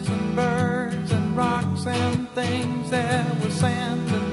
plants and birds and rocks and things. There was sand and